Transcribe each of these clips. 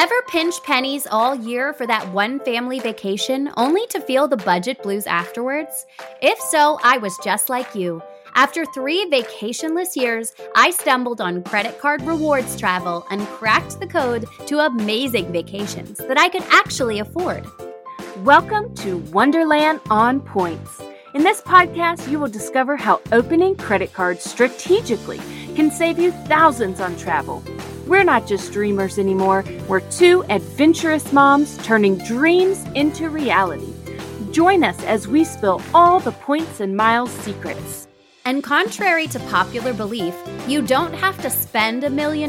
Ever pinch pennies all year for that one family vacation only to feel the budget blues afterwards? If so, I was just like you. After 3 vacationless years, I stumbled on credit card rewards travel and cracked the code to amazing vacations that I could actually afford. Welcome to Wonderland on Points. In this podcast, you will discover how opening credit cards strategically can save you thousands on travel. We're not just dreamers anymore. We're 2 adventurous moms turning dreams into reality. Join us as we spill all the points and miles secrets. And contrary to popular belief, you don't have to spend $1 million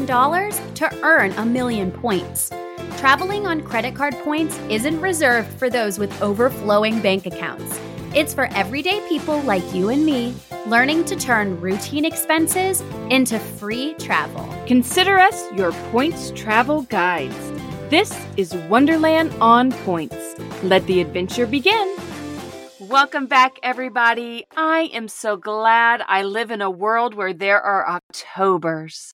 to earn 1,000,000 points. Traveling on credit card points isn't reserved for those with overflowing bank accounts. It's for everyday people like you and me, learning to turn routine expenses into free travel. Consider us your points travel guides. This is Wonderland on Points. Let the adventure begin. Welcome back, everybody. I am so glad I live in a world where there are Octobers.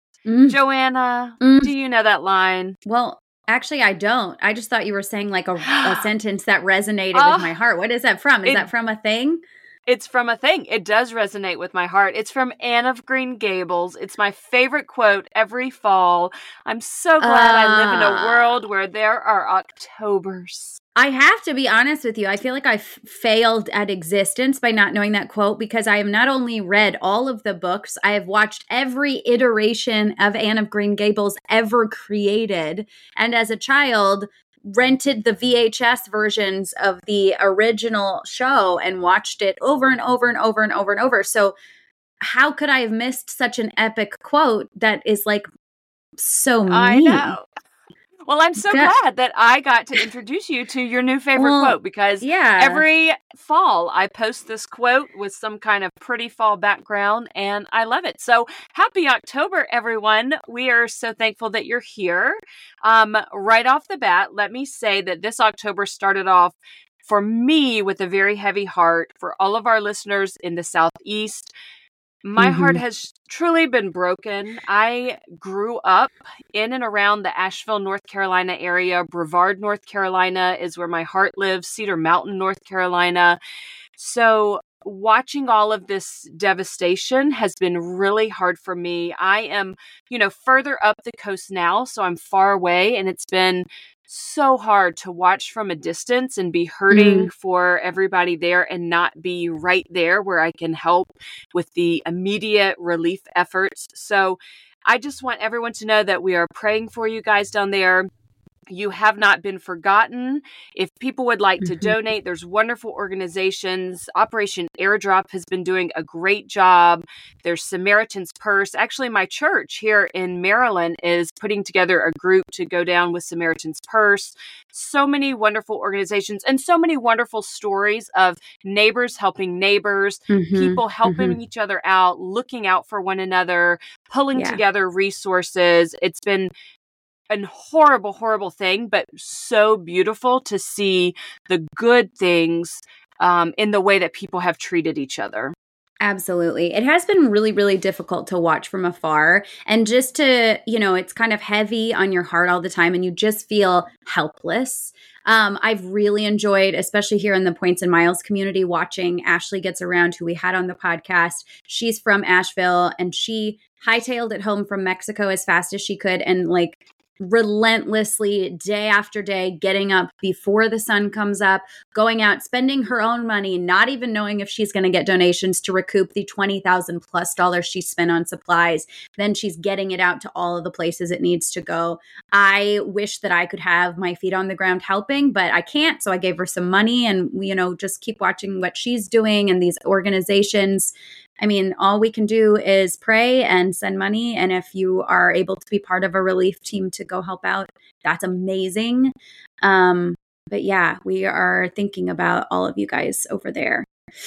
Joanna, do you know that line? Well, actually, I don't. I just thought you were saying like a sentence that resonated with my heart. What is that from? Is that from a thing? It's from a thing. It does resonate with my heart. It's from Anne of Green Gables. It's my favorite quote every fall. I'm so glad I live in a world where there are Octobers. I have to be honest with you. I feel like I failed at existence by not knowing that quote because I have not only read all of the books, I have watched every iteration of Anne of Green Gables ever created. And as a child, rented the VHS versions of the original show and watched it over and over and over and over and over. So how could I have missed such an epic quote that is like so me? I know. Well, I'm so glad that I got to introduce you to your new favorite quote because every fall I post this quote with some kind of pretty fall background and I love it. So happy October, everyone. We are so thankful that you're here. Right off the bat, let me say that this October started off for me with a very heavy heart. For all of our listeners in the Southeast, my heart has truly been broken. I grew up in and around the Asheville, North Carolina area. Brevard, North Carolina is where my heart lives. Cedar Mountain, North Carolina. So watching all of this devastation has been really hard for me. I am, further up the coast now, so I'm far away, and it's been so hard to watch from a distance and be hurting for everybody there and not be right there where I can help with the immediate relief efforts. So I just want everyone to know that we are praying for you guys down there. You have not been forgotten. If people would like to donate, there's wonderful organizations. Operation Airdrop has been doing a great job. There's Samaritan's Purse. Actually, my church here in Maryland is putting together a group to go down with Samaritan's Purse. So many wonderful organizations and so many wonderful stories of neighbors helping neighbors, people helping each other out, looking out for one another, pulling together resources. It's been a horrible, horrible thing, but so beautiful to see the good things in the way that people have treated each other. Absolutely. It has been really, really difficult to watch from afar and just to, it's kind of heavy on your heart all the time and you just feel helpless. I've really enjoyed, especially here in the Points and Miles community, watching Ashley Gets Around, who we had on the podcast. She's from Asheville and she hightailed it home from Mexico as fast as she could and relentlessly day after day, getting up before the sun comes up, going out, spending her own money, not even knowing if she's going to get donations to recoup the $20,000+ she spent on supplies. Then she's getting it out to all of the places it needs to go. I wish that I could have my feet on the ground helping, but I can't. So I gave her some money and, just keep watching what she's doing and these organizations. I mean, all we can do is pray and send money. And if you are able to be part of a relief team to go help out, that's amazing. But yeah, we are thinking about all of you guys over there.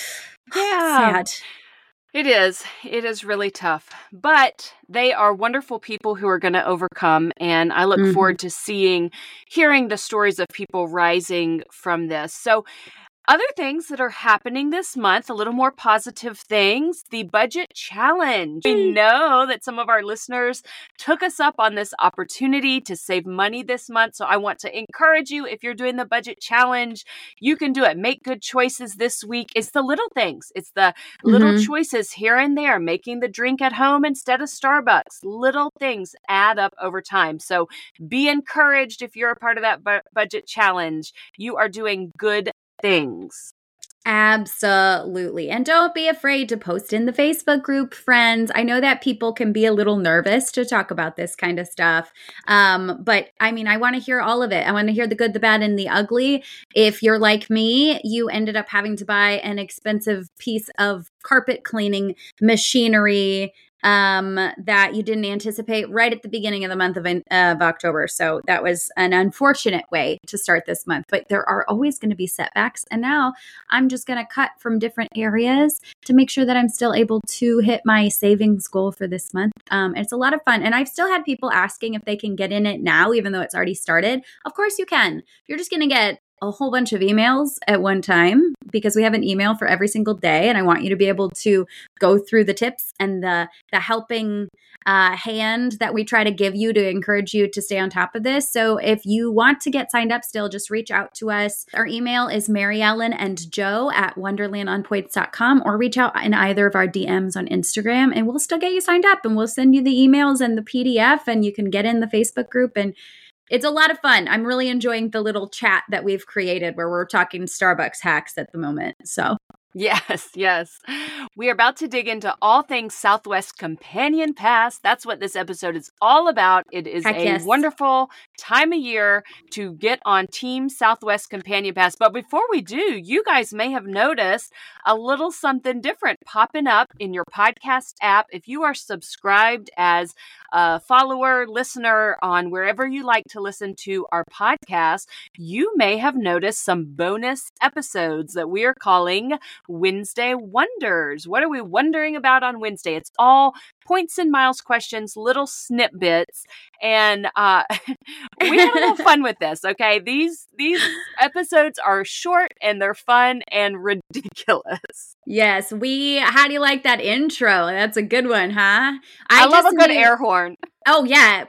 Yeah. Sad. It is. It is really tough. But they are wonderful people who are going to overcome. And I look forward to hearing the stories of people rising from this. So Other things that are happening this month, a little more positive things, the budget challenge. We know that some of our listeners took us up on this opportunity to save money this month. So I want to encourage you, if you're doing the budget challenge, you can do it. Make good choices this week. It's the little things. It's the little choices here and there, making the drink at home instead of Starbucks. Little things add up over time. So be encouraged if you're a part of that budget challenge. You are doing good things. Absolutely. And don't be afraid to post in the Facebook group, friends. I know that people can be a little nervous to talk about this kind of stuff. But I mean, I want to hear all of it. I want to hear the good, the bad, and the ugly. If you're like me, you ended up having to buy an expensive piece of carpet cleaning machinery that you didn't anticipate right at the beginning of the month of October. So that was an unfortunate way to start this month, but there are always going to be setbacks. And now I'm just going to cut from different areas to make sure that I'm still able to hit my savings goal for this month. It's a lot of fun. And I've still had people asking if they can get in it now, even though it's already started. Of course you can. You're just going to get a whole bunch of emails at one time because we have an email for every single day. And I want you to be able to go through the tips and the helping hand that we try to give you to encourage you to stay on top of this. So if you want to get signed up still, just reach out to us. Our email is maryellenandjoe@wonderlandonpoints.com, or reach out in either of our DMs on Instagram and we'll still get you signed up and we'll send you the emails and the PDF and you can get in the Facebook group. And it's a lot of fun. I'm really enjoying the little chat that we've created where we're talking Starbucks hacks at the moment. So yes. We are about to dig into all things Southwest Companion Pass. That's what this episode is all about. It is wonderful time of year to get on Team Southwest Companion Pass. But before we do, you guys may have noticed a little something different popping up in your podcast app. If you are subscribed as a follower, listener on wherever you like to listen to our podcast, you may have noticed some bonus episodes that we are calling Wednesday Wonders. What are we wondering about on Wednesday? It's all points and miles questions, little snippets, and we had a little fun with this. Okay, these episodes are short and they're fun and ridiculous. Yes, how do you like that intro? That's a good one, huh? I love a good air horn. Oh yeah,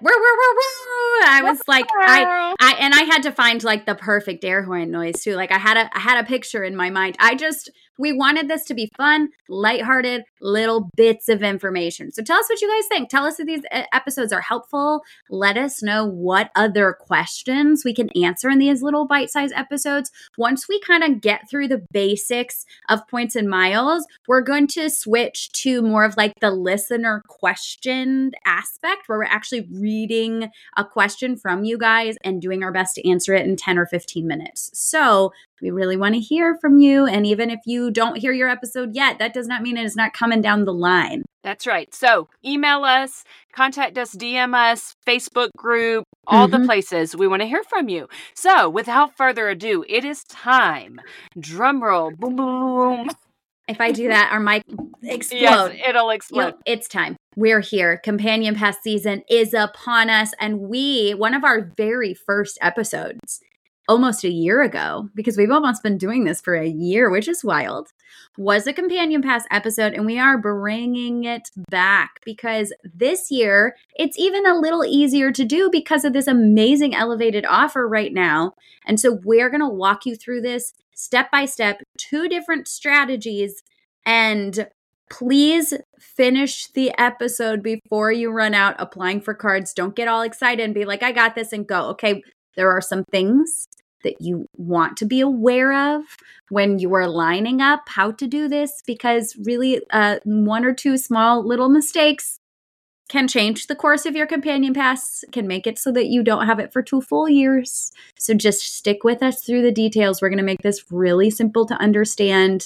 I was like, I had to find like the perfect air horn noise too. Like I had a picture in my mind. We wanted this to be fun, lighthearted, little bits of information. So tell us what you guys think. Tell us if these episodes are helpful. Let us know what other questions we can answer in these little bite-sized episodes. Once we kind of get through the basics of points and miles, we're going to switch to more of like the listener question aspect where we're actually reading a question from you guys and doing our best to answer it in 10 or 15 minutes. So we really want to hear from you. And even if you don't hear your episode yet, that does not mean it is not coming down the line. That's right. So email us, contact us, DM us, Facebook group, all the places. We want to hear from you. So without further ado, it is time. Drum roll. Boom, boom. If I do that, our mic explode. Yes, it'll explode. It's time. We're here. Companion Pass season is upon us. And one of our very first episodes, almost a year ago, because we've almost been doing this for a year, which is wild, was a Companion Pass episode, and we are bringing it back because this year it's even a little easier to do because of this amazing elevated offer right now. And so we're going to walk you through this step by step, 2 different strategies, and please finish the episode before you run out applying for cards. Don't get all excited and be like, I got this, and go. Okay, there are some things that you want to be aware of when you are lining up how to do this, because really 1 or 2 small little mistakes can change the course of your Companion Pass, can make it so that you don't have it for 2 full years. So just stick with us through the details. We're going to make this really simple to understand.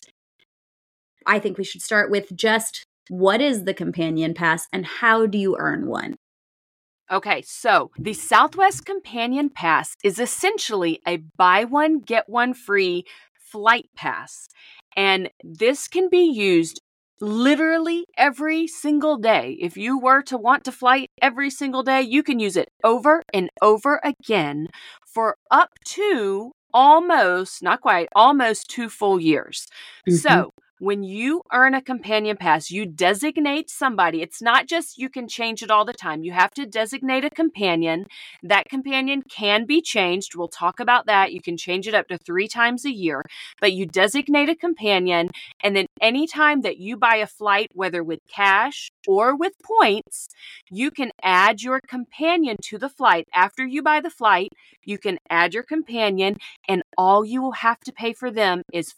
I think we should start with just what is the Companion Pass and how do you earn one? Okay, so the Southwest Companion Pass is essentially a buy one, get one free flight pass. And this can be used literally every single day. If you were to want to fly every single day, you can use it over and over again for up to almost, not quite, almost 2 full years. Mm-hmm. So when you earn a companion pass, you designate somebody. It's not just you can change it all the time. You have to designate a companion. That companion can be changed. We'll talk about that. You can change it up to 3 times a year, but you designate a companion. And then anytime that you buy a flight, whether with cash or with points, you can add your companion to the flight. After you buy the flight, you can add your companion, and all you will have to pay for them is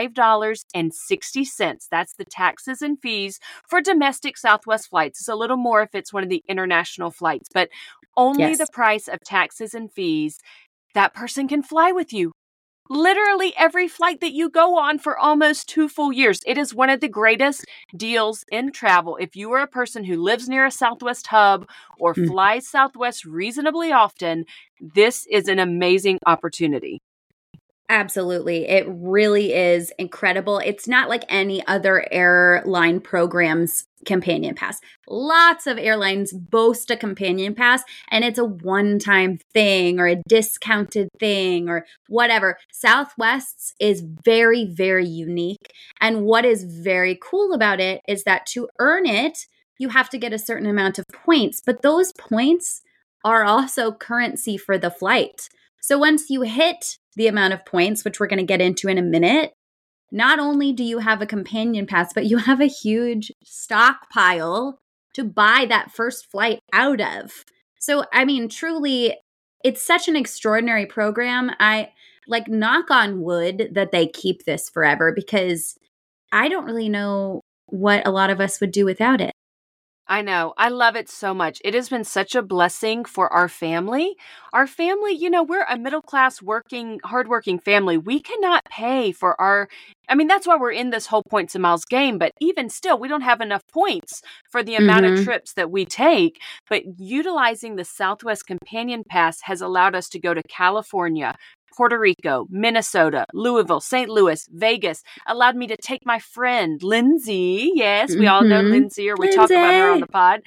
$5.60. That's the taxes and fees for domestic Southwest flights. It's a little more if it's one of the international flights, but only the price of taxes and fees. That person can fly with you literally every flight that you go on for almost 2 full years. It is one of the greatest deals in travel. If you are a person who lives near a Southwest hub or flies Southwest reasonably often, this is an amazing opportunity. Absolutely. It really is incredible. It's not like any other airline program's companion pass. Lots of airlines boast a companion pass, and it's a one-time thing or a discounted thing or whatever. Southwest's is very, very unique. And what is very cool about it is that to earn it, you have to get a certain amount of points, but those points are also currency for the flight. So once you hit the amount of points, which we're going to get into in a minute, not only do you have a companion pass, but you have a huge stockpile to buy that first flight out of. So, I mean, truly, it's such an extraordinary program. I knock on wood that they keep this forever, because I don't really know what a lot of us would do without it. I know. I love it so much. It has been such a blessing for our family. Our family, we're a middle-class hardworking family. We cannot pay for that's why we're in this whole points and miles game. But even still, we don't have enough points for the amount of trips that we take. But utilizing the Southwest Companion Pass has allowed us to go to California, Puerto Rico, Minnesota, Louisville, St. Louis, Vegas, allowed me to take my friend, Lindsay. Yes, we all know Lindsay, or we talk about her on the pod.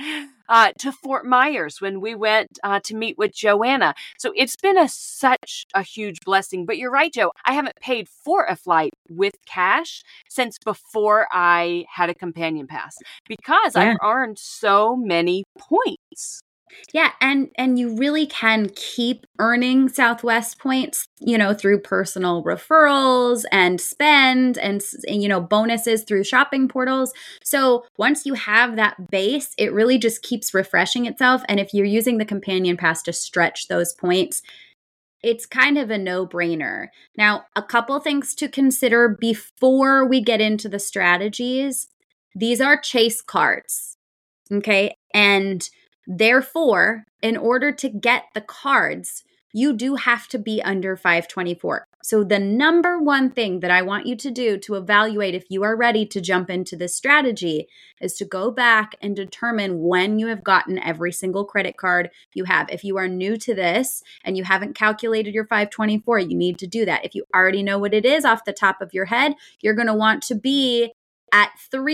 To Fort Myers when we went to meet with Joanna. So it's been such a huge blessing. But you're right, Joe. I haven't paid for a flight with cash since before I had a companion pass, because I've earned so many points. Yeah, and you really can keep earning Southwest points, through personal referrals and spend and bonuses through shopping portals. So once you have that base, it really just keeps refreshing itself. And if you're using the companion pass to stretch those points, it's kind of a no-brainer. Now, a couple things to consider before we get into the strategies. These are chase cards, okay? And therefore, in order to get the cards, you do have to be under 524. So the number one thing that I want you to do to evaluate if you are ready to jump into this strategy is to go back and determine when you have gotten every single credit card you have. If you are new to this and you haven't calculated your 524, you need to do that. If you already know what it is off the top of your head, you're going to want to be at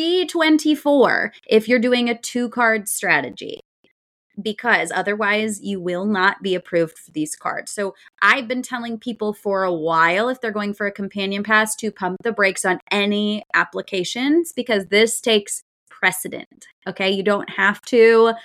324 if you're doing a 2-card strategy, because otherwise you will not be approved for these cards. So I've been telling people for a while, if they're going for a companion pass, to pump the brakes on any applications, because this takes precedent. Okay. You don't have to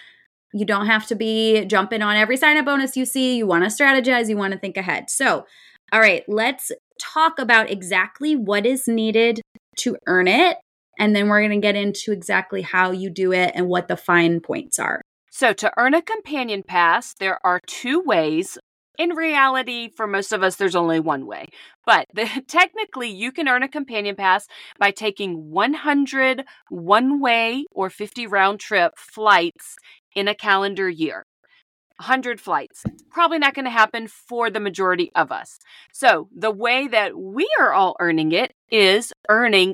be jumping on every sign-up bonus you see. You want to strategize. You want to think ahead. So, all right, let's talk about exactly what is needed to earn it. And then we're going to get into exactly how you do it and what the fine points are. So to earn a companion pass, there are 2 ways. In reality, for most of us, there's only one way. But technically, you can earn a companion pass by taking 100 one-way or 50 round-trip flights in a calendar year. 100 flights. Probably not going to happen for the majority of us. So the way that we are all earning it is earning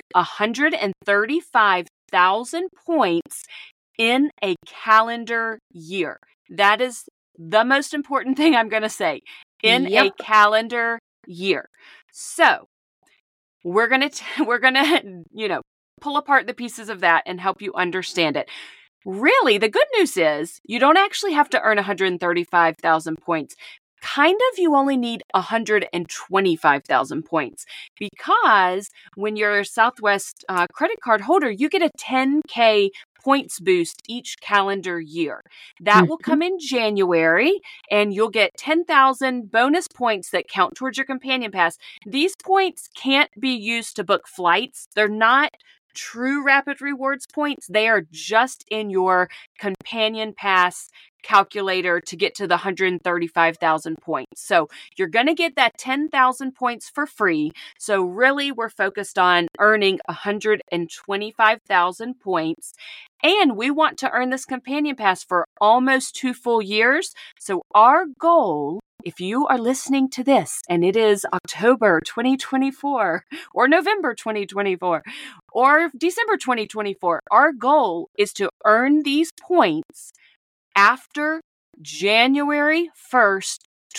135,000 points in a calendar year. That is the most important thing I'm going to say. In a calendar year. So we're going to pull apart the pieces of that and help you understand it. Really, the good news is you don't actually have to earn 135,000 points. kind of you only need 125,000 points, because when you're a Southwest credit card holder, you get a 10K points boost each calendar year. That will come in January, and you'll get 10,000 bonus points that count towards your companion pass. These points can't be used to book flights. They're not true Rapid Rewards points. They are just in your companion pass calculator to get to the 135,000 points. So you're going to get that 10,000 points for free. So really, we're focused on earning 125,000 points. And we want to earn this companion pass for almost 2 full years. So our goal, if you are listening to this and it is October 2024 or November 2024 or December 2024, our goal is to earn these points after January 1st,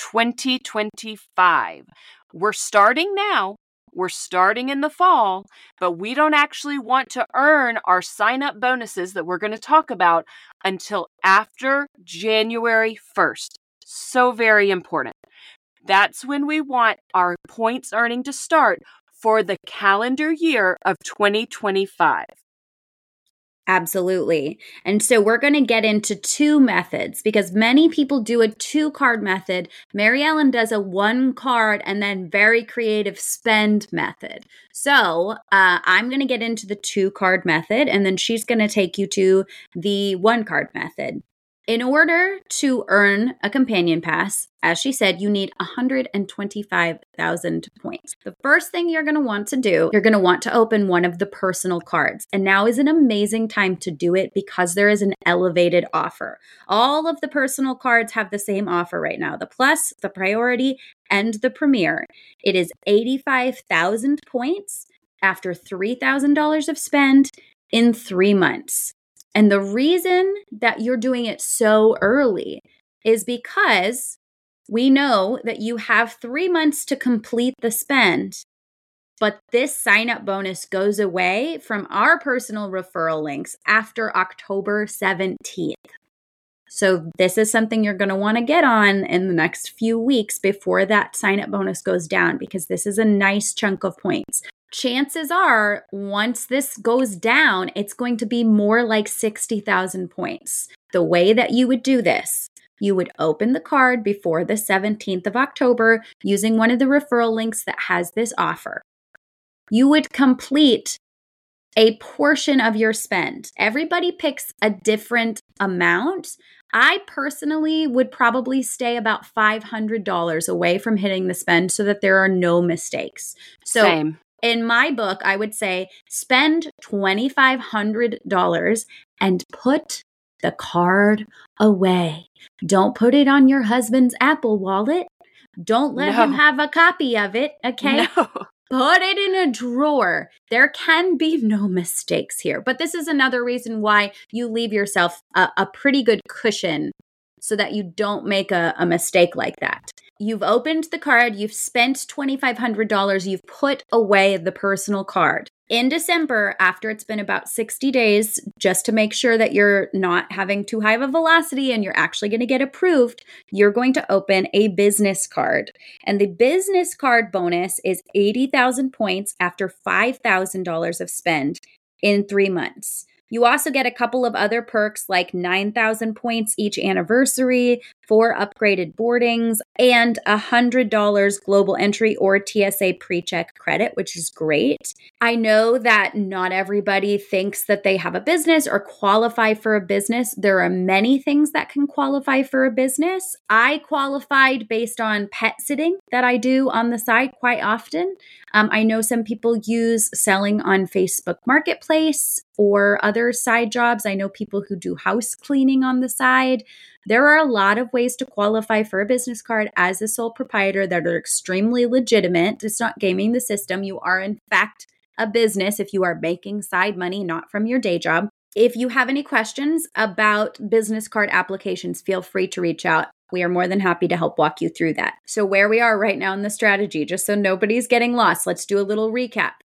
2025. We're starting now. We're starting in the fall, but we don't actually want to earn our sign-up bonuses that we're going to talk about until after January 1st. So very important. That's when we want our points earning to start for the calendar year of 2025. Absolutely. And so we're going to get into 2 methods because many people do a 2-card method. Mary Ellen does a 1-card and then very creative spend method. So I'm going to get into the 2-card method, and then she's going to take you to the 1-card method. In order to earn a companion pass, as she said, you need 125,000 points. The first thing you're going to want to do, you're going to want to open one of the personal cards. And now is an amazing time to do it because there is an elevated offer. All of the personal cards have the same offer right now: the Plus, the Priority, and the Premier. It is 85,000 points after $3,000 of spend in 3 months. And the reason that you're doing it so early is because we know that you have 3 months to complete the spend, but this sign-up bonus goes away from our personal referral links after October 17th. So this is something you're going to want to get on in the next few weeks before that sign-up bonus goes down, because this is a nice chunk of points. Chances are, once this goes down, it's going to be more like 60,000 points. The way that you would do this, you would open the card before the 17th of October using one of the referral links that has this offer. You would complete a portion of your spend. Everybody picks a different amount. I personally would probably stay about $500 away from hitting the spend so that there are no mistakes. So Same. In my book, I would say spend $2,500 and put the card away. Don't put it on your husband's Apple Wallet. Don't let him have a copy of it, okay? No. Put it in a drawer. There can be no mistakes here. But this is another reason why you leave yourself a pretty good cushion so that you don't make a mistake like that. You've opened the card, you've spent $2,500, you've put away the personal card. In December, after it's been about 60 days, just to make sure that you're not having too high of a velocity and you're actually going to get approved, you're going to open a business card. And the business card bonus is 80,000 points after $5,000 of spend in 3 months. You also get a couple of other perks like 9,000 points each anniversary, 4 upgraded boardings, and $100 global entry or TSA PreCheck credit, which is great. I know that not everybody thinks that they have a business or qualify for a business. There are many things that can qualify for a business. I qualified based on pet sitting that I do on the side quite often. I know some people use selling on Facebook Marketplace or other side jobs. I know people who do house cleaning on the side. There are a lot of ways to qualify for a business card as a sole proprietor that are extremely legitimate. It's not gaming the system. You are, in fact, a business if you are making side money, not from your day job. If you have any questions about business card applications, feel free to reach out. We are more than happy to help walk you through that. So where we are right now in the strategy, just so nobody's getting lost, let's do a little recap.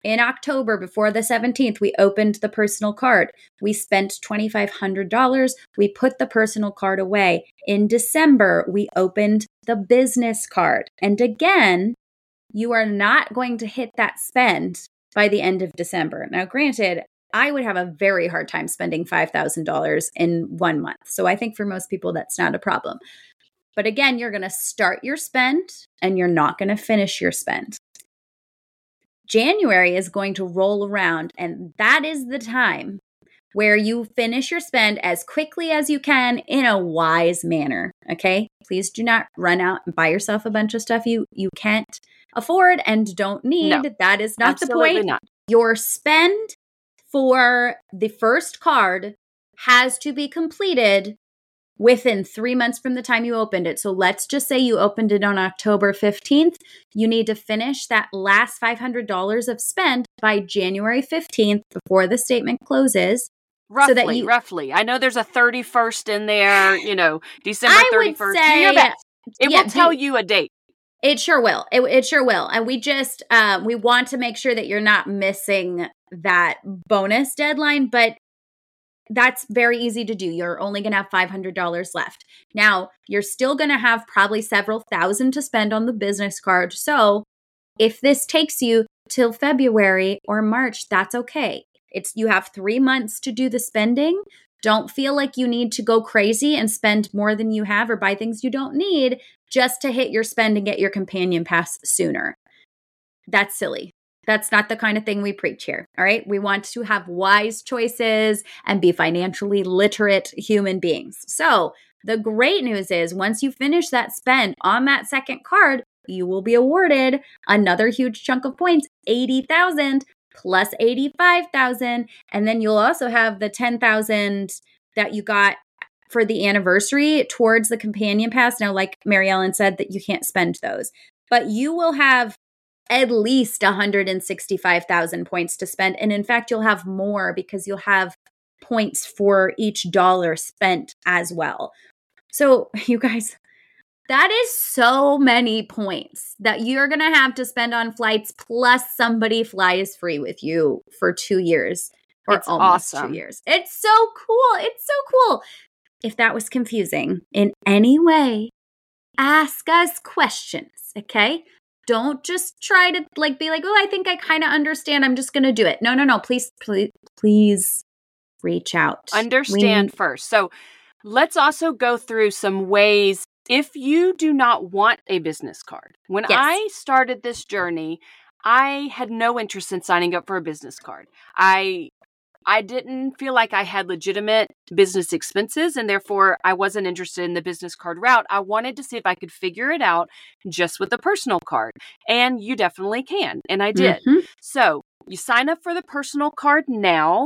In October, before the 17th, we opened the personal card. We spent $2,500. We put the personal card away. In December, we opened the business card. And again, you are not going to hit that spend by the end of December. Now, granted, I would have a very hard time spending $5,000 in 1 month. So I think for most people, that's not a problem. But again, you're going to start your spend and you're not going to finish your spend. January is going to roll around, and that is the time where you finish your spend as quickly as you can in a wise manner. Okay? Please do not run out and buy yourself a bunch of stuff you can't afford and don't need. No, that is not the point. Not. Your spend for the first card has to be completed within 3 months from the time you opened it. So let's just say you opened it on October 15th. You need to finish that last $500 of spend by January 15th before the statement closes. Roughly. I know there's a 31st in there, December 31st. Do your best. It will tell you a date. It sure will. It sure will. And we just, we want to make sure that you're not missing that bonus deadline, but that's very easy to do. You're only going to have $500 left. Now, you're still going to have probably several thousand to spend on the business card. So if this takes you till February or March, that's okay. You have 3 months to do the spending. Don't feel like you need to go crazy and spend more than you have or buy things you don't need just to hit your spend and get your companion pass sooner. That's silly. That's not the kind of thing we preach here, all right? We want to have wise choices and be financially literate human beings. So the great news is once you finish that spend on that second card, you will be awarded another huge chunk of points, 80,000 plus 85,000. And then you'll also have the 10,000 that you got for the anniversary towards the companion pass. Now, like Mary Ellen said, that you can't spend those, but you will have at least 165,000 points to spend. And in fact, you'll have more because you'll have points for each dollar spent as well. So you guys, that is so many points that you're going to have to spend on flights, plus somebody flies free with you for 2 years or it's almost awesome. 2 years. It's so cool. It's so cool. If that was confusing in any way, ask us questions, okay? Don't just try to be like, oh, I think I kind of understand. I'm just going to do it. No. Please reach out. Understand first. So let's also go through some ways if you do not want a business card. When I started this journey, I had no interest in signing up for a business card. I didn't feel like I had legitimate business expenses, and therefore I wasn't interested in the business card route. I wanted to see if I could figure it out just with a personal card, and you definitely can, and I did. Mm-hmm. So you sign up for the personal card now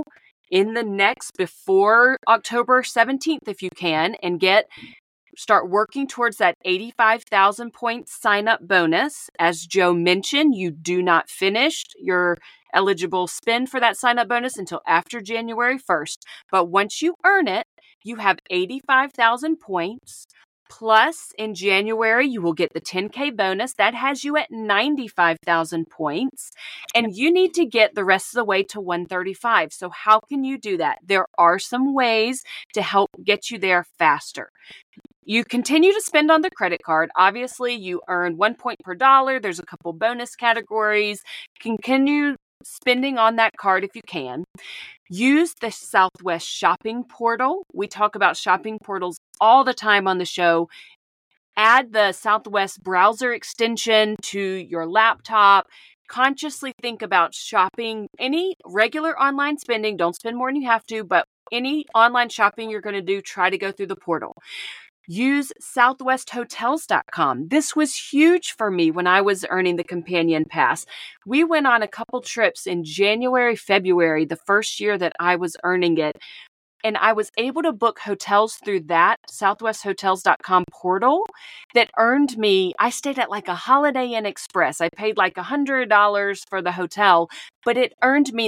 before October 17th if you can, and start working towards that 85,000 point sign-up bonus. As Joe mentioned, you do not finish your eligible spend for that sign-up bonus until after January 1st. But once you earn it, you have 85,000 points. Plus, in January, you will get the 10K bonus. That has you at 95,000 points. And you need to get the rest of the way to 135. So how can you do that? There are some ways to help get you there faster. You continue to spend on the credit card. Obviously, you earn 1 point per dollar. There's a couple bonus categories. Continue spending on that card if you can. Use the Southwest shopping portal. We talk about shopping portals all the time on the show. Add the Southwest browser extension to your laptop. Consciously think about shopping. Any regular online spending, don't spend more than you have to, but any online shopping you're going to do, try to go through the portal. Use southwesthotels.com. This was huge for me when I was earning the companion pass. We went on a couple trips in January, February, the first year that I was earning it. And I was able to book hotels through that southwesthotels.com portal that earned me, I stayed at like a Holiday Inn Express. I paid like $100 for the hotel, but it earned me like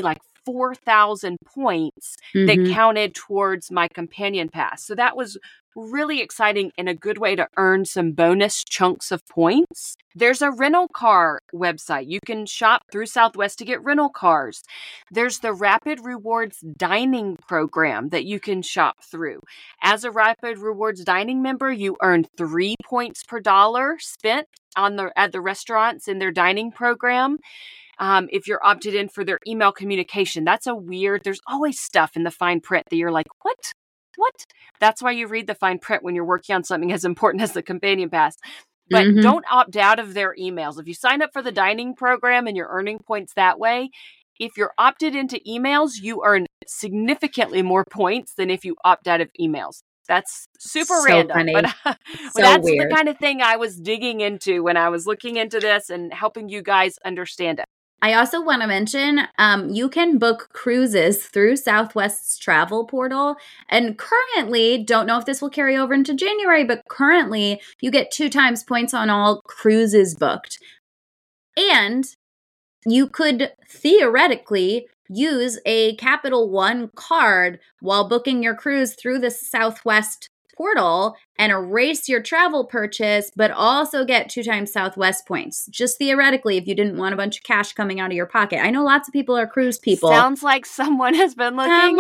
4,000 points that counted towards my companion pass. So that was really exciting and a good way to earn some bonus chunks of points. There's a rental car website. You can shop through Southwest to get rental cars. There's the Rapid Rewards Dining program that you can shop through. As a Rapid Rewards Dining member, you earn 3 points per dollar spent at the restaurants in their dining program. If you're opted in for their email communication, there's always stuff in the fine print that you're like, what? That's why you read the fine print when you're working on something as important as the companion pass. But don't opt out of their emails. If you sign up for the dining program and you're earning points that way, if you're opted into emails, you earn significantly more points than if you opt out of emails. That's super random, funny. But that's weird. The kind of thing I was digging into when I was looking into this and helping you guys understand it. I also want to mention, you can book cruises through Southwest's travel portal. And currently, don't know if this will carry over into January, but currently you get 2 times points on all cruises booked. And you could theoretically use a Capital One card while booking your cruise through the Southwest portal and erase your travel purchase, but also get 2 times Southwest points. Just theoretically, if you didn't want a bunch of cash coming out of your pocket. I know lots of people are cruise people. Sounds like someone has been looking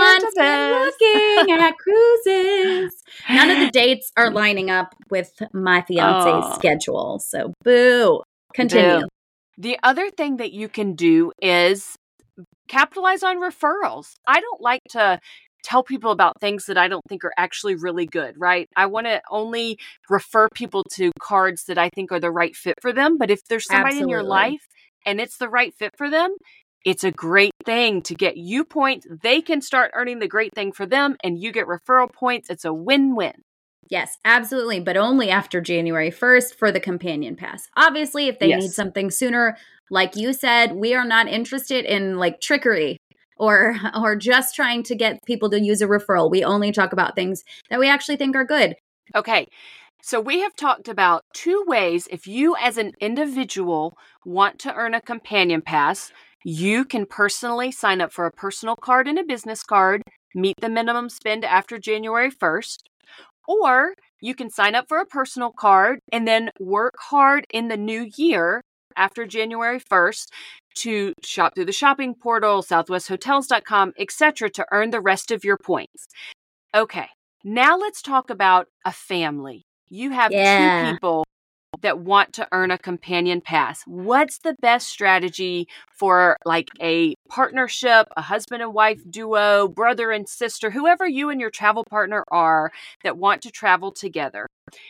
looking at cruises. None of the dates are lining up with my fiance's schedule. So boo. Continue. Boo. The other thing that you can do is capitalize on referrals. I don't like to tell people about things that I don't think are actually really good, right? I want to only refer people to cards that I think are the right fit for them. But if there's somebody in your life and it's the right fit for them, it's a great thing to get you points. They can start earning the great thing for them and you get referral points. It's a win-win. Yes, absolutely. But only after January 1st for the companion pass. Obviously, if they need something sooner, like you said, we are not interested in like trickery or just trying to get people to use a referral. We only talk about things that we actually think are good. Okay. So we have talked about 2 ways. If you as an individual want to earn a companion pass, you can personally sign up for a personal card and a business card, meet the minimum spend after January 1st. Or you can sign up for a personal card and then work hard in the new year after January 1st to shop through the shopping portal, southwesthotels.com, etc. to earn the rest of your points. Okay, now let's talk about a family. You have 2 people that want to earn a companion pass. What's the best strategy for like a partnership, a husband and wife duo, brother and sister, whoever you and your travel partner are that want to travel together?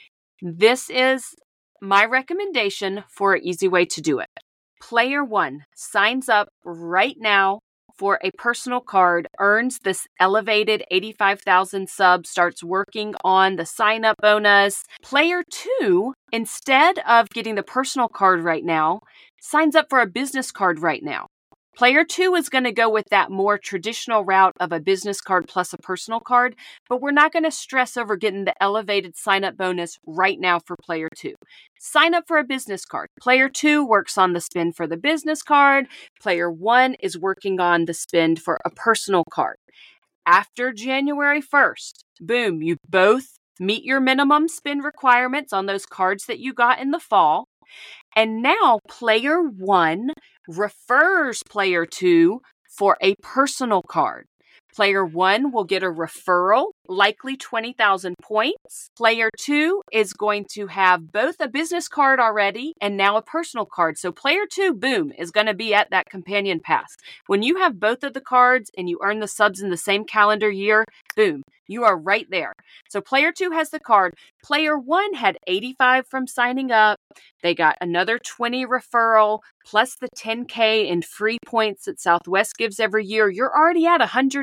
This is my recommendation for an easy way to do it. Player 1 signs up right now for a personal card, earns this elevated 85,000 subs, starts working on the sign-up bonus. Player 2, instead of getting the personal card right now, signs up for a business card right now. Player 2 is going to go with that more traditional route of a business card plus a personal card, but we're not going to stress over getting the elevated sign-up bonus right now for Player 2. Sign up for a business card. Player 2 works on the spend for the business card. Player 1 is working on the spend for a personal card. After January 1st, boom, you both meet your minimum spend requirements on those cards that you got in the fall. And now Player 1 refers Player 2 for a personal card. Player 1 will get a referral, likely 20,000 points. Player 2 is going to have both a business card already and now a personal card. So Player 2, boom, is going to be at that companion pass. When you have both of the cards and you earn the subs in the same calendar year, boom, you are right there. So Player 2 has the card. Player 1 had 85 from signing up. They got another 20 referral plus the 10K in free points that Southwest gives every year. You're already at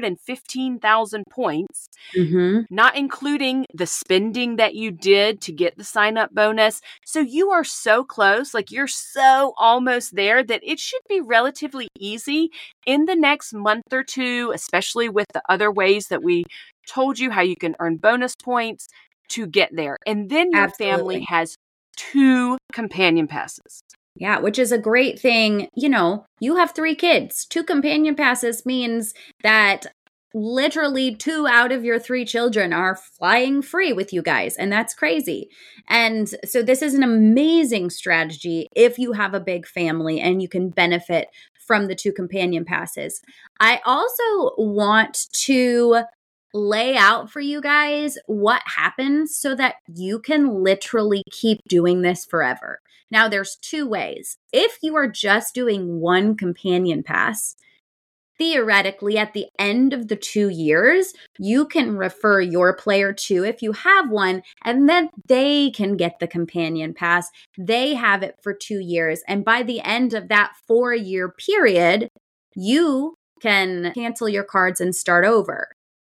115,000 points, not including the spending that you did to get the sign-up bonus. So you are so close, like you're so almost there that it should be relatively easy in the next month or 2, especially with the other ways that we told you how you can earn bonus points to get there. And then your family has 2 companion passes. Yeah, which is a great thing. You know, you have 3 kids. 2 companion passes means that literally 2 out of your 3 children are flying free with you guys, and that's crazy. And so this is an amazing strategy if you have a big family and you can benefit from the 2 companion passes. I also want to lay out for you guys what happens so that you can literally keep doing this forever. Now, there's 2 ways. If you are just doing one companion pass, theoretically, at the end of the 2 years, you can refer your player to, if you have one, and then they can get the companion pass. They have it for 2 years. And by the end of that 4-year period, you can cancel your cards and start over.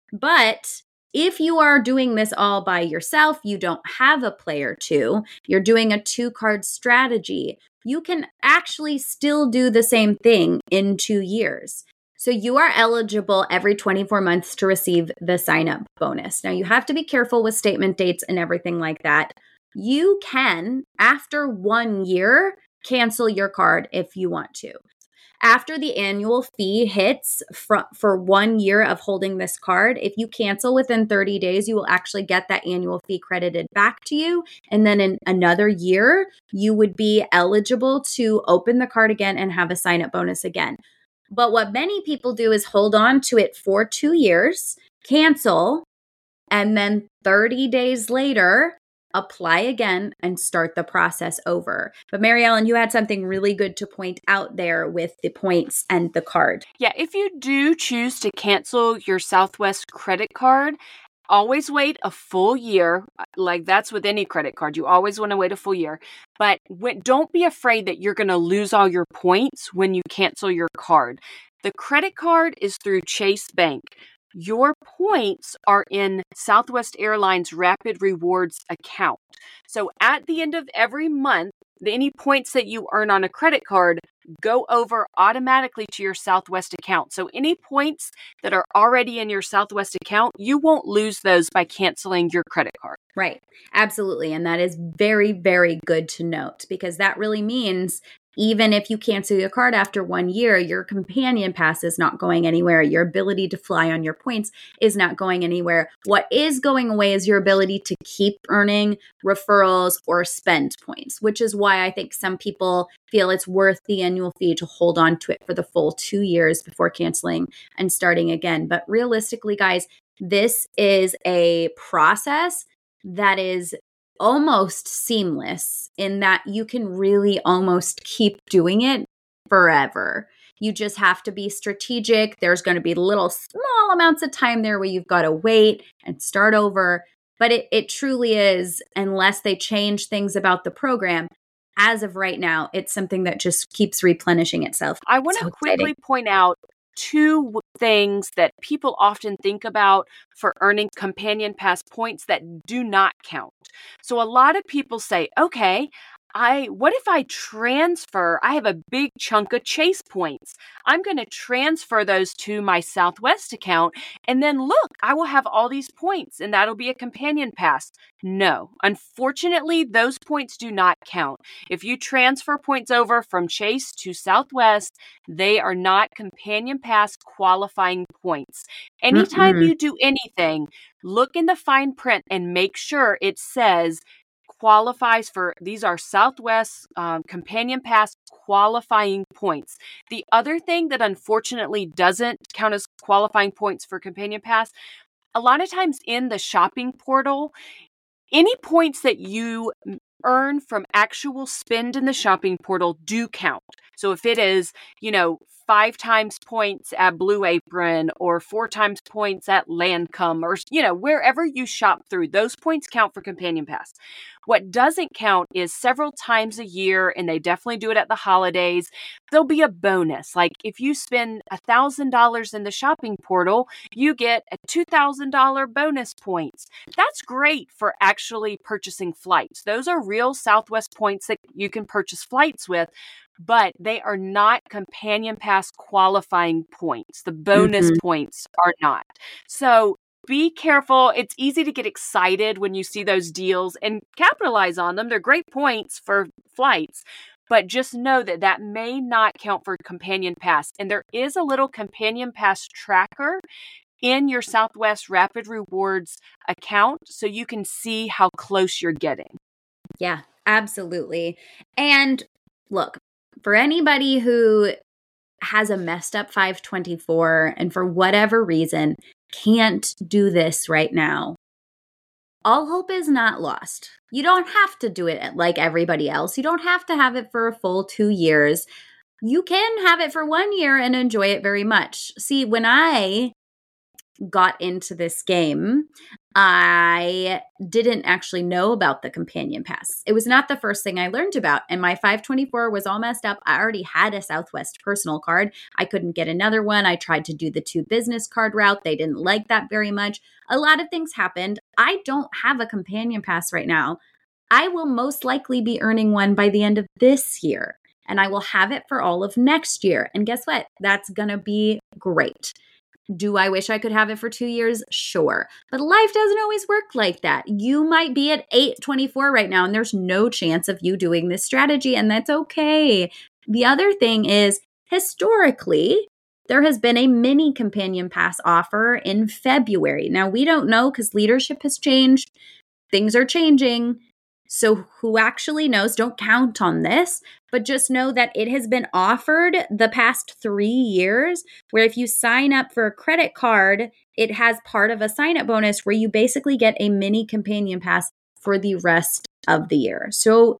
But if you are doing this all by yourself, you don't have a player to, you're doing a 2-card strategy, you can actually still do the same thing in 2 years. So you are eligible every 24 months to receive the sign-up bonus. Now, you have to be careful with statement dates and everything like that. You can, after 1 year, cancel your card if you want to. After the annual fee hits for 1 year of holding this card, if you cancel within 30 days, you will actually get that annual fee credited back to you. And then in another year, you would be eligible to open the card again and have a sign-up bonus again. But what many people do is hold on to it for 2 years, cancel, and then 30 days later, apply again and start the process over. But Mary Ellen, you had something really good to point out there with the points and the card. Yeah, if you do choose to cancel your Southwest credit card, always wait a full year. Like that's with any credit card. You always want to wait a full year. But don't be afraid that you're going to lose all your points when you cancel your card. The credit card is through Chase Bank. Your points are in Southwest Airlines Rapid Rewards account. So at the end of every month, any points that you earn on a credit card go over automatically to your Southwest account. So any points that are already in your Southwest account, you won't lose those by canceling your credit card. Right. Absolutely. And that is very, very good to note, because that really means even if you cancel your card after 1 year, your companion pass is not going anywhere. Your ability to fly on your points is not going anywhere. What is going away is your ability to keep earning referrals or spend points, which is why I think some people feel it's worth the annual fee to hold on to it for the full 2 years before canceling and starting again. But realistically, guys, this is a process that is almost seamless in that you can really almost keep doing it forever. You just have to be strategic. There's going to be little small amounts of time there where you've got to wait and start over. But it truly is, unless they change things about the program, as of right now, it's something that just keeps replenishing itself. I want to quickly point out 2 things that people often think about for earning companion pass points that do not count. So a lot of people say, okay, what if I transfer? I have a big chunk of Chase points. I'm going to transfer those to my Southwest account. And then look, I will have all these points and that'll be a companion pass. No, unfortunately, those points do not count. If you transfer points over from Chase to Southwest, they are not companion pass qualifying points. Anytime you do anything, look in the fine print and make sure it says qualifies for, these are Southwest companion pass qualifying points. The other thing that unfortunately doesn't count as qualifying points for companion pass, a lot of times in the shopping portal, any points that you earn from actual spend in the shopping portal do count. So if it is, 5 times points at Blue Apron or 4 times points at Lancome or, wherever you shop through, those points count for companion pass. What doesn't count is several times a year, and they definitely do it at the holidays, there'll be a bonus. Like if you spend $1,000 in the shopping portal, you get a $2,000 bonus points. That's great for actually purchasing flights. Those are real Southwest points that you can purchase flights with, but they are not companion pass qualifying points. The bonus points are not. So be careful. It's easy to get excited when you see those deals and capitalize on them. They're great points for flights, but just know that that may not count for Companion Pass. And there is a little Companion Pass tracker in your Southwest Rapid Rewards account so you can see how close you're getting. Yeah, absolutely. And look, for anybody who has a messed up 524 and for whatever reason can't do this right now, all hope is not lost. You don't have to do it like everybody else. You don't have to have it for a full 2 years. You can have it for 1 year and enjoy it very much. See, when I got into this game, I didn't actually know about the Companion Pass. It was not the first thing I learned about. And my 524 was all messed up. I already had a Southwest personal card. I couldn't get another one. I tried to do the 2 business card route. They didn't like that very much. A lot of things happened. I don't have a Companion Pass right now. I will most likely be earning one by the end of this year. And I will have it for all of next year. And guess what? That's going to be great. Do I wish I could have it for 2 years? Sure. But life doesn't always work like that. You might be at 824 right now, and there's no chance of you doing this strategy, and that's okay. The other thing is, historically, there has been a mini Companion Pass offer in February. Now, we don't know because leadership has changed. Things are changing. So who actually knows? Don't count on this, but just know that it has been offered the past 3 years, where if you sign up for a credit card, it has part of a sign-up bonus where you basically get a mini Companion Pass for the rest of the year. So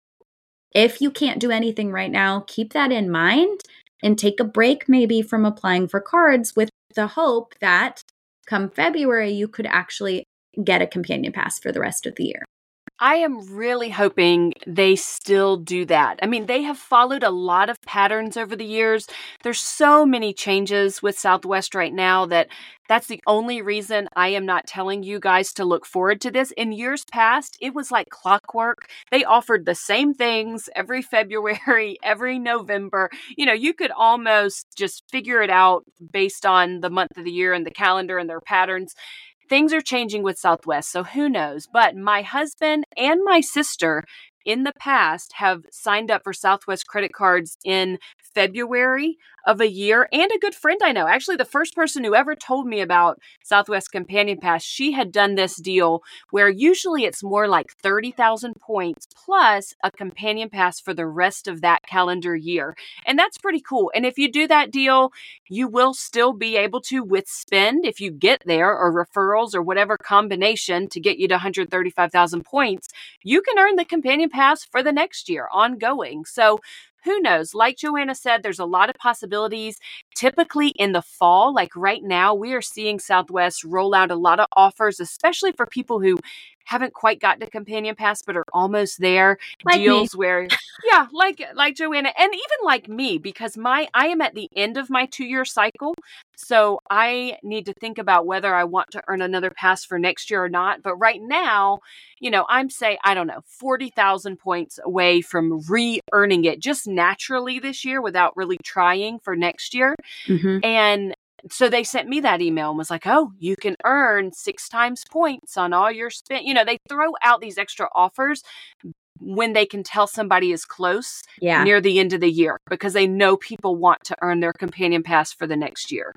if you can't do anything right now, keep that in mind and take a break maybe from applying for cards with the hope that come February, you could actually get a Companion Pass for the rest of the year. I am really hoping they still do that. I mean, they have followed a lot of patterns over the years. There's so many changes with Southwest right now that's the only reason I am not telling you guys to look forward to this. In years past, it was like clockwork. They offered the same things every February, every November. You know, you could almost just figure it out based on the month of the year and the calendar and their patterns. Things are changing with Southwest, so who knows? But my husband and my sister in the past have signed up for Southwest credit cards in February of a year, and a good friend I know, actually the first person who ever told me about Southwest Companion Pass, she had done this deal where usually it's more like 30,000 points plus a Companion Pass for the rest of that calendar year. And that's pretty cool. And if you do that deal, you will still be able to, with spend, if you get there, or referrals or whatever combination to get you to 135,000 points, you can earn the Companion Pass for the next year ongoing. So who knows? Like Joanna said, there's a lot of possibilities. Typically in the fall, like right now, we are seeing Southwest roll out a lot of offers, especially for people who haven't quite gotten a Companion Pass but are almost there. Like deals me. where, yeah, like Joanna, and even like me, because I am at the end of my 2-year cycle. So I need to think about whether I want to earn another pass for next year or not. But right now, you know, I'm say, I don't know, 40,000 points away from re-earning it just naturally this year without really trying for next year. Mm-hmm. And so they sent me that email and was like, oh, you can earn 6 times points on all your spend. You know, they throw out these extra offers when they can tell somebody is close near the end of the year because they know people want to earn their Companion Pass for the next year.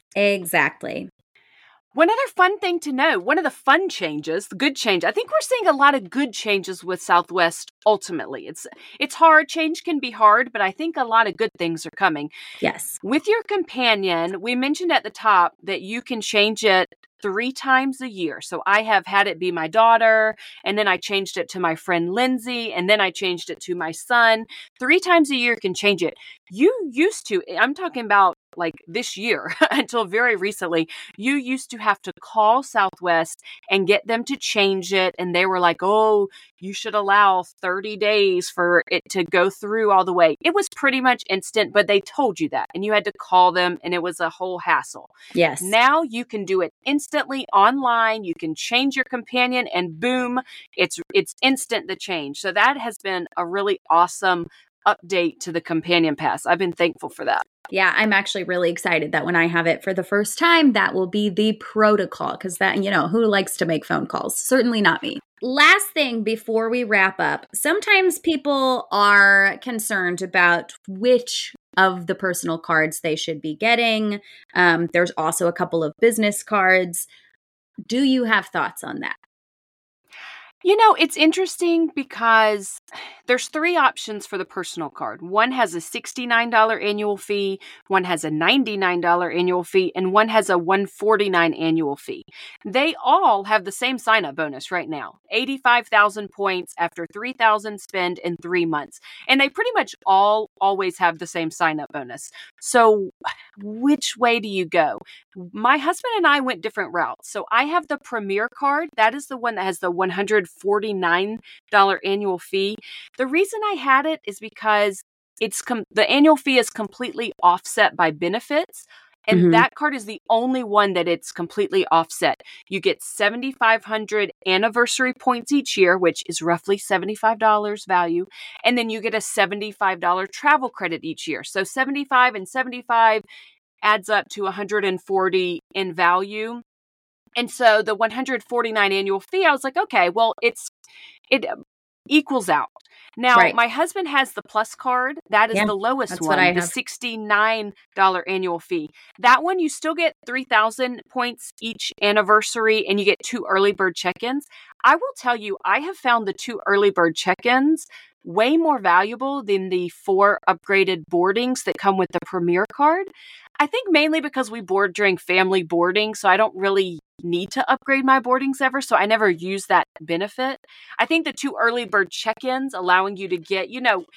Exactly. One other fun thing to know, one of the fun changes, the good change, I think we're seeing a lot of good changes with Southwest ultimately. It's hard. Change can be hard, but I think a lot of good things are coming. Yes. With your companion, we mentioned at the top that you can change it 3 times a year. So I have had it be my daughter, and then I changed it to my friend Lindsay, and then I changed it to my son. 3 times a year can change it. You used to, I'm talking about like this year until very recently, you used to have to call Southwest and get them to change it. And they were like, oh, you should allow 30 days for it to go through all the way. It was pretty much instant, but they told you that and you had to call them and it was a whole hassle. Yes. Now you can do it instantly online. You can change your companion and boom, it's instant the change. So that has been a really awesome update to the Companion Pass. I've been thankful for that. Yeah, I'm actually really excited that when I have it for the first time, that will be the protocol because that, you know, who likes to make phone calls? Certainly not me. last thing before we wrap up, sometimes people are concerned about which of the personal cards they should be getting. There's also a couple of business cards. Do you have thoughts on that? It's interesting because there's 3 options for the personal card. One has a $69 annual fee, one has a $99 annual fee, and one has a $149 annual fee. They all have the same sign-up bonus right now, 85,000 points after 3,000 spend in 3 months. And they pretty much all always have the same sign-up bonus. So which way do you go? My husband and I went different routes. So I have the Premier card. That is the one that has the $149 annual fee. The reason I had it is because the annual fee is completely offset by benefits. And that card is the only one that it's completely offset. You get 7,500 anniversary points each year, which is roughly $75 value. And then you get a $75 travel credit each year. So 75 and 75 adds up to 140 in value. And so the 149 annual fee, I was like, okay, well, it equals out. Now, my husband has the Plus card. That is the lowest one, the $69 annual fee. That one, you still get 3,000 points each anniversary, and you get 2 early bird check-ins. I will tell you, I have found the 2 early bird check-ins way more valuable than the 4 upgraded boardings that come with the Premier card. I think mainly because we board during family boarding, so I don't really need to upgrade my boardings ever, so I never use that benefit. I think the 2 early bird check-ins allowing you to get,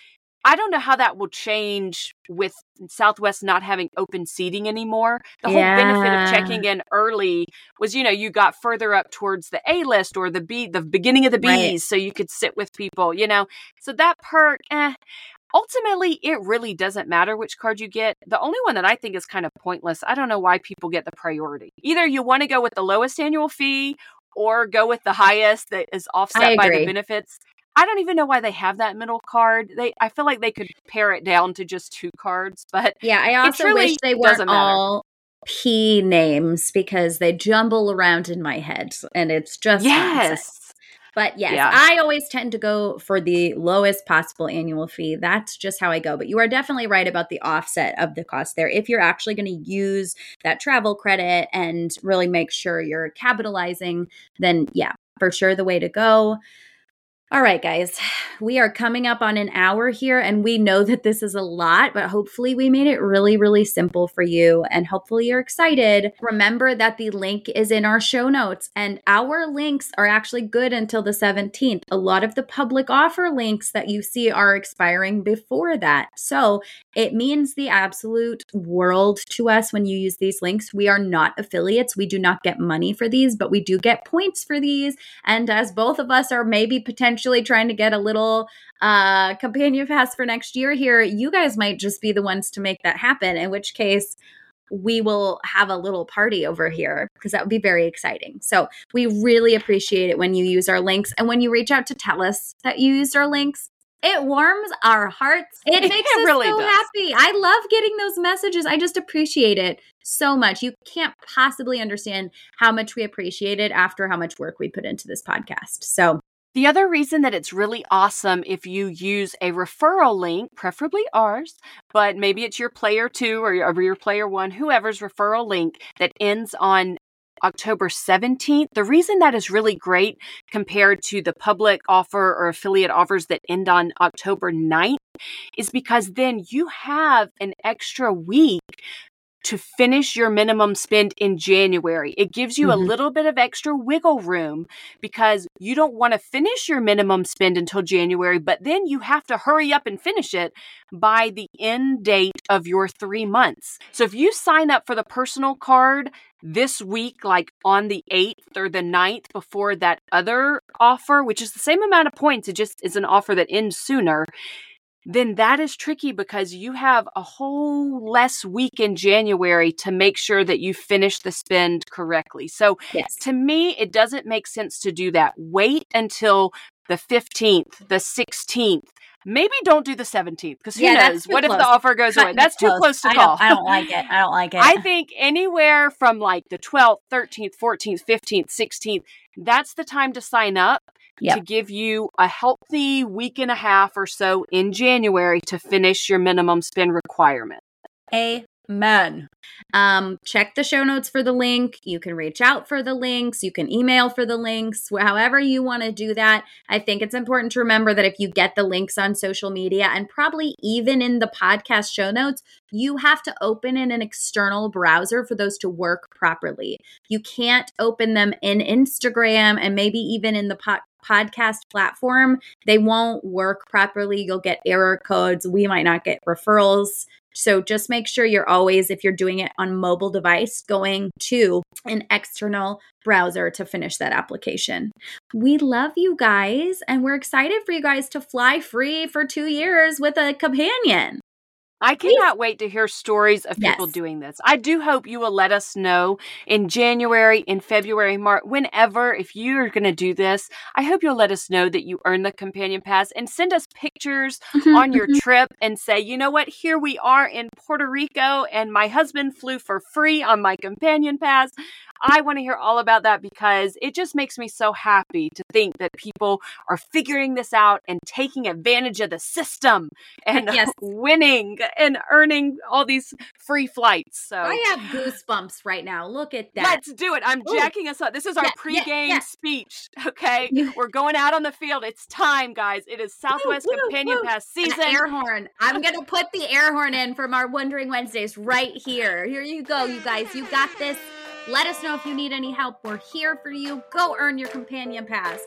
I don't know how that will change with Southwest not having open seating anymore. The whole benefit of checking in early was, you got further up towards the A list or the beginning of the Bs, so you could sit with people, So that perk, ultimately, it really doesn't matter which card you get. The only one that I think is kind of pointless, I don't know why people get the priority. Either you want to go with the lowest annual fee or go with the highest that is offset by the benefits. I don't even know why they have that middle card. I feel like they could pare it down to just 2 cards. But yeah, I also wish they weren't all P names because they jumble around in my head and it's just nonsense. But yes, I always tend to go for the lowest possible annual fee. That's just how I go. But you are definitely right about the offset of the cost there. If you're actually going to use that travel credit and really make sure you're capitalizing, then for sure the way to go. All right, guys, we are coming up on an hour here, and we know that this is a lot, but hopefully we made it really, really simple for you, and hopefully you're excited. Remember that the link is in our show notes, and our links are actually good until the 17th. A lot of the public offer links that you see are expiring before that. So it means the absolute world to us when you use these links. We are not affiliates. We do not get money for these, but we do get points for these. And as both of us are maybe potentially trying to get a little companion pass for next year here, you guys might just be the ones to make that happen, in which case we will have a little party over here because that would be very exciting. So we really appreciate it when you use our links, and when you reach out to tell us that you used our links. It warms our hearts. It makes us really so happy. I love getting those messages. I just appreciate it so much. You can't possibly understand how much we appreciate it after how much work we put into this podcast. So the other reason that it's really awesome if you use a referral link, preferably ours, but maybe it's your player 2 or your player 1, whoever's referral link that ends on October 17th. The reason that is really great compared to the public offer or affiliate offers that end on October 9th is because then you have an extra week to finish your minimum spend in January. It gives you a little bit of extra wiggle room because you don't want to finish your minimum spend until January, but then you have to hurry up and finish it by the end date of your 3 months. So if you sign up for the personal card this week, like on the 8th or the 9th before that other offer, which is the same amount of points, it just is an offer that ends sooner, then that is tricky because you have a whole less week in January to make sure that you finish the spend correctly. So to me, it doesn't make sense to do that. Wait until the 15th, the 16th. Maybe don't do the 17th because who knows? What if the offer goes away? That's too close to call. I don't like it. I think anywhere from like the 12th, 13th, 14th, 15th, 16th, that's the time to sign up to give you a healthy week and a half or so in January to finish your minimum spend requirement. Amen. Check the show notes for the link. You can reach out for the links. You can email for the links, however you want to do that. I think it's important to remember that if you get the links on social media and probably even in the podcast show notes, you have to open in an external browser for those to work properly. You can't open them in Instagram and maybe even in the podcast platform. They won't work properly. You'll get error codes. We might not get referrals. So just make sure you're always, if you're doing it on mobile device, going to an external browser to finish that application. We love you guys, and we're excited for you guys to fly free for 2 years with a companion. I cannot wait to hear stories of people doing this. I do hope you will let us know in January, in February, March, whenever, if you're going to do this, I hope you'll let us know that you earned the Companion Pass and send us pictures on your trip and say, you know what, here we are in Puerto Rico and my husband flew for free on my Companion Pass. I want to hear all about that because it just makes me so happy to think that people are figuring this out and taking advantage of the system and winning and earning all these free flights. So I have goosebumps right now. Look at that. Let's do it. I'm jacking us up. This is our pregame speech. Okay. We're going out on the field. It's time, guys. It is Southwest Companion Pass season. An air horn. I'm going to put the air horn in from our Wondering Wednesdays right here. Here you go, you guys. You got this. Let us know if you need any help. We're here for you. Go earn your Companion Pass.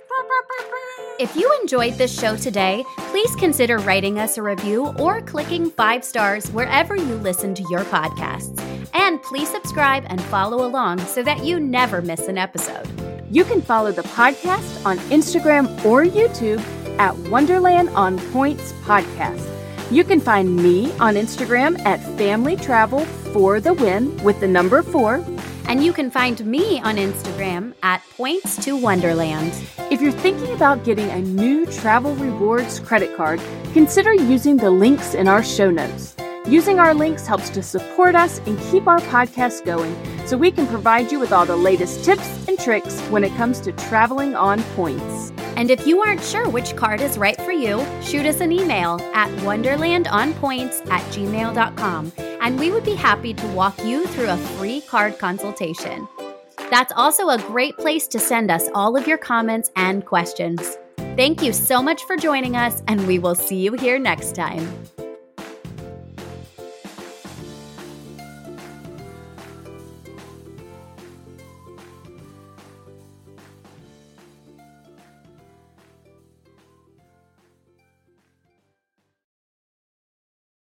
If you enjoyed this show today, please consider writing us a review or clicking 5 stars wherever you listen to your podcasts. And please subscribe and follow along so that you never miss an episode. You can follow the podcast on Instagram or YouTube at Wonderland on Points Podcast. You can find me on Instagram at Family Travel for the Win with the number 4. And you can find me on Instagram at Points to Wonderland. If you're thinking about getting a new Travel Rewards credit card, consider using the links in our show notes. Using our links helps to support us and keep our podcast going so we can provide you with all the latest tips and tricks when it comes to traveling on points. And if you aren't sure which card is right for you, shoot us an email at wonderlandonpoints@gmail.com, and we would be happy to walk you through a free card consultation. That's also a great place to send us all of your comments and questions. Thank you so much for joining us, and we will see you here next time.